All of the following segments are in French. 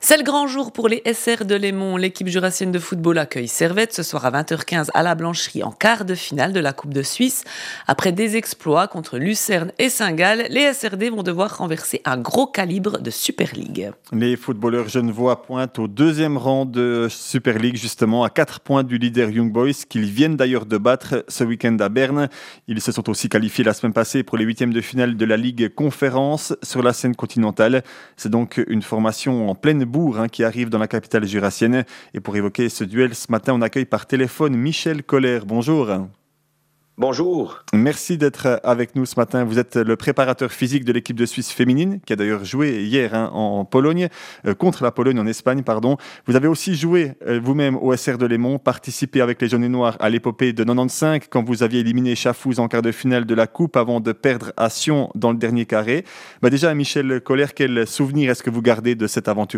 C'est le grand jour pour les SR de Lémont. L'équipe jurassienne de football accueille Servette ce soir à 20h15 à la Blancherie en quart de finale de la Coupe de Suisse. Après des exploits contre Lucerne et Saint-Gall, les SRD vont devoir renverser un gros calibre de Super League. Les footballeurs genevois pointent au deuxième rang de Super League, justement à 4 points du leader Young Boys, qu'ils viennent d'ailleurs de battre ce week-end à Berne. Ils se sont aussi qualifiés la semaine passée pour les huitièmes de finale de la Ligue Conférence sur la scène continentale. C'est donc une formation en pleine bourre qui arrive dans la capitale jurassienne. Et pour évoquer ce duel, ce matin, on accueille par téléphone Michel Kohler. Bonjour. Bonjour. Merci d'être avec nous ce matin. Vous êtes le préparateur physique de l'équipe de Suisse féminine, qui a d'ailleurs joué hier en Pologne, contre la Pologne en Espagne, pardon. Vous avez aussi joué vous-même au SR de Lémont, participé avec les jaunes et noirs à l'épopée de 95, quand vous aviez éliminé Chafouz en quart de finale de la Coupe avant de perdre à Sion dans le dernier carré. Déjà, Michel Kohler, quel souvenir est-ce que vous gardez de cette aventure-là ?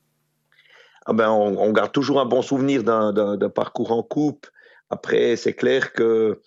On garde toujours un bon souvenir d'un parcours en Coupe. Après, c'est clair que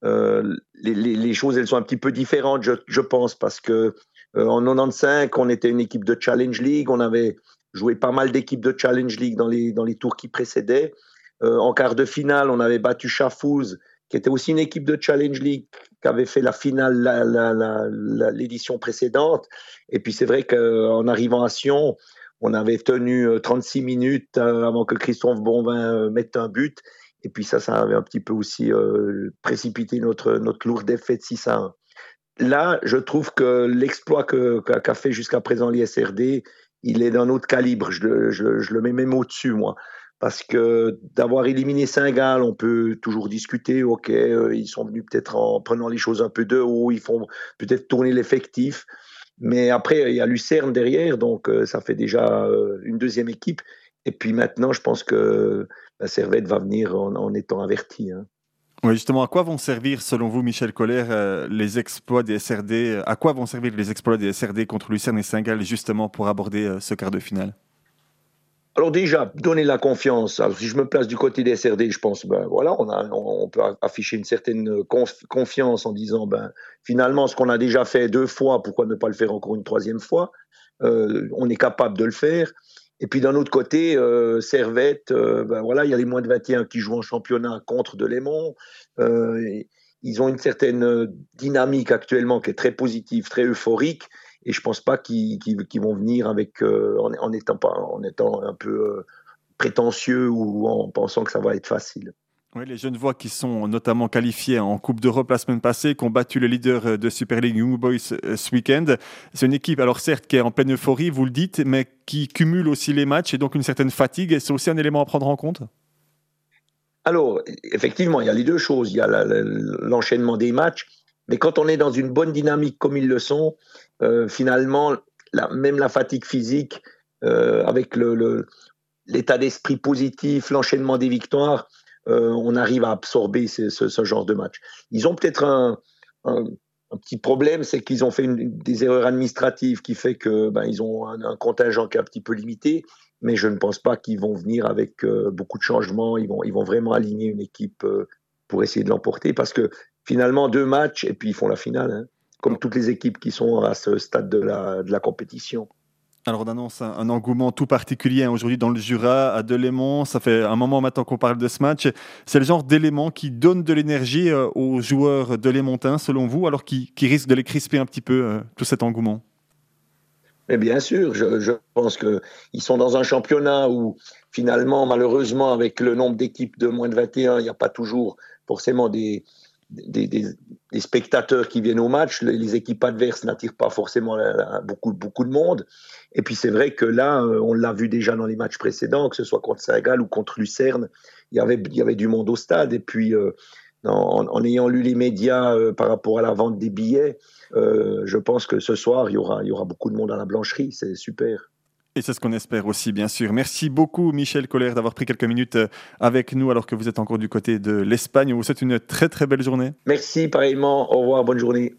les choses, elles sont un petit peu différentes, je pense, parce que en 95, on était une équipe de Challenge League, on avait joué pas mal d'équipes de Challenge League dans les tours qui précédaient. En quart de finale, on avait battu Chafouz, qui était aussi une équipe de Challenge League, qui avait fait la finale l'édition précédente. Et puis c'est vrai qu'en arrivant à Sion, on avait tenu 36 minutes avant que Christophe Bonvin mette un but. Et puis ça avait un petit peu aussi précipité notre lourde défaite 6-1. Là, je trouve que l'exploit qu'a fait jusqu'à présent l'ISRD, il est d'un autre calibre. Je le mets même au-dessus, moi. Parce que d'avoir éliminé Saint-Gall, on peut toujours discuter. Ok, ils sont venus peut-être en prenant les choses un peu de haut, ils font peut-être tourner l'effectif. Mais après, il y a Lucerne derrière, donc ça fait déjà une deuxième équipe. Et puis maintenant, je pense que la Servette va venir en étant avertie. Oui, justement, à quoi vont servir, selon vous, Michel Kohler, les exploits des SRD ? À quoi vont servir les exploits des SRD contre Lucerne et Saint-Gall, justement, pour aborder ce quart de finale ? Alors déjà, donner la confiance. Alors, si je me place du côté des SRD, je pense, on peut afficher une certaine confiance en disant, finalement, ce qu'on a déjà fait 2 fois, pourquoi ne pas le faire encore une 3e fois ? On est capable de le faire. Et puis d'un autre côté, Servette, il y a les moins de 21 qui jouent en championnat contre de Lémont. Ils ont une certaine dynamique actuellement qui est très positive, très euphorique. Et je ne pense pas qu'ils vont venir avec, en étant un peu prétentieux ou en pensant que ça va être facile. Oui, les Genevois qui sont notamment qualifiés en Coupe d'Europe la semaine passée, qui ont battu le leader de Super League Young Boys ce week-end. C'est une équipe, alors certes, qui est en pleine euphorie, vous le dites, mais qui cumule aussi les matchs et donc une certaine fatigue. Et c'est aussi un élément à prendre en compte ? Alors, effectivement, il y a les deux choses. Il y a l'enchaînement des matchs. Mais quand on est dans une bonne dynamique comme ils le sont, finalement, même la fatigue physique, avec l'état d'esprit positif, l'enchaînement des victoires, on arrive à absorber ce genre de match. Ils ont peut-être un petit problème, c'est qu'ils ont fait des erreurs administratives qui fait que ils ont un contingent qui est un petit peu limité, mais je ne pense pas qu'ils vont venir avec beaucoup de changements. Ils vont vraiment aligner une équipe pour essayer de l'emporter, parce que finalement 2 matchs et puis ils font la finale, comme toutes les équipes qui sont à ce stade de la compétition. Alors on annonce un engouement tout particulier aujourd'hui dans le Jura, à Delémont. Ça fait un moment maintenant qu'on parle de ce match. C'est le genre d'élément qui donne de l'énergie aux joueurs delémontains, selon vous, alors qui risque de les crisper un petit peu, tout cet engouement ? Mais bien sûr, je pense qu'ils sont dans un championnat où finalement, malheureusement, avec le nombre d'équipes de moins de 21, il n'y a pas toujours forcément des spectateurs qui viennent au match. Les équipes adverses n'attirent pas forcément beaucoup de monde. Et puis c'est vrai que là, on l'a vu déjà dans les matchs précédents, que ce soit contre Saint-Gall ou contre Lucerne, il y avait du monde au stade. Et puis en ayant lu les médias par rapport à la vente des billets, je pense que ce soir, il y aura beaucoup de monde à la Blancherie. C'est super. Et c'est ce qu'on espère aussi, bien sûr. Merci beaucoup, Michel Kohler, d'avoir pris quelques minutes avec nous alors que vous êtes encore du côté de l'Espagne. On vous souhaite une très, très belle journée. Merci, pareillement. Au revoir, bonne journée.